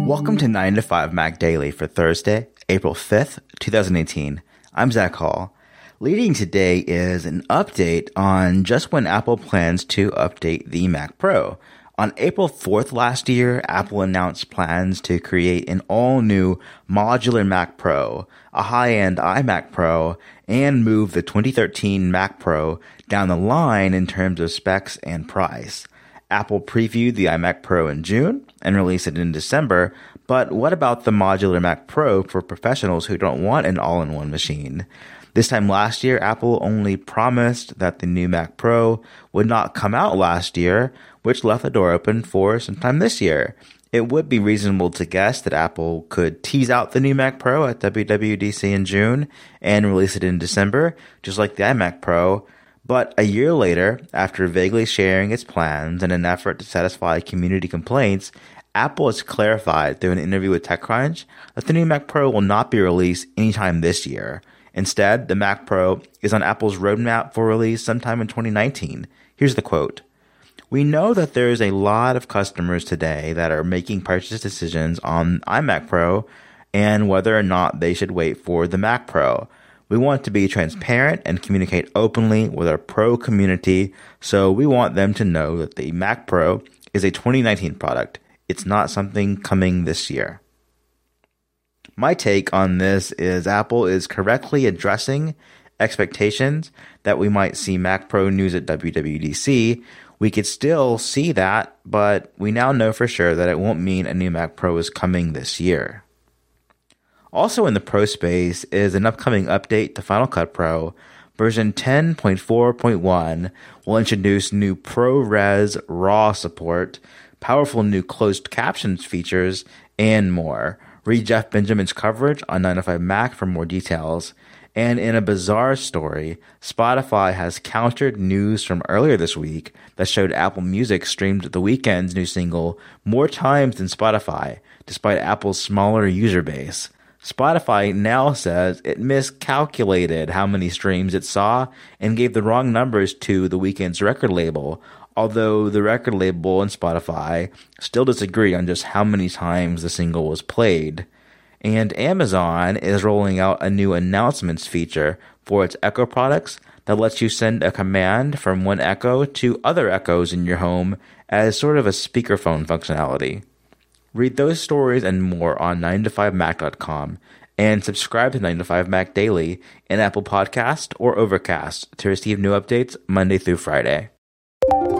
Welcome to 9 to 5 Mac Daily for Thursday, April 5th, 2018. I'm Zach Hall. Leading today is an update on just when Apple plans to update the Mac Pro. On April 4th last year, Apple announced plans to create an all-new modular Mac Pro, a high-end iMac Pro, and move the 2013 Mac Pro down the line in terms of specs and price. Apple previewed the iMac Pro in June and released it in December, but what about the modular Mac Pro for professionals who don't want an all-in-one machine? This time last year, Apple only promised that the new Mac Pro would not come out last year, which left the door open for sometime this year. It would be reasonable to guess that Apple could tease out the new Mac Pro at WWDC in June and release it in December, just like the iMac Pro. But a year later, after vaguely sharing its plans in an effort to satisfy community complaints, Apple has clarified through an interview with TechCrunch that the new Mac Pro will not be released anytime this year. Instead, the Mac Pro is on Apple's roadmap for release sometime in 2019. Here's the quote. "We know that there is a lot of customers today that are making purchase decisions on iMac Pro and whether or not they should wait for the Mac Pro. We want to be transparent and communicate openly with our Pro community, so we want them to know that the Mac Pro is a 2019 product. It's not something coming this year." My take on this is Apple is correctly addressing expectations that we might see Mac Pro news at WWDC. We could still see that, but we now know for sure that it won't mean a new Mac Pro is coming this year. Also in the Pro space is an upcoming update to Final Cut Pro. Version 10.4.1 will introduce new ProRes RAW support, powerful new closed captions features, and more. Read Jeff Benjamin's coverage on 9 to 5 Mac for more details. And in a bizarre story, Spotify has countered news from earlier this week that showed Apple Music streamed The Weeknd's new single more times than Spotify, despite Apple's smaller user base. Spotify now says it miscalculated how many streams it saw and gave the wrong numbers to The Weeknd's record label, although the record label and Spotify still disagree on just how many times the single was played. And Amazon is rolling out a new announcements feature for its Echo products that lets you send a command from one Echo to other Echoes in your home as sort of a speakerphone functionality. Read those stories and more on 9to5mac.com and subscribe to 9 to 5 Mac Daily in Apple Podcast or Overcast to receive new updates Monday through Friday.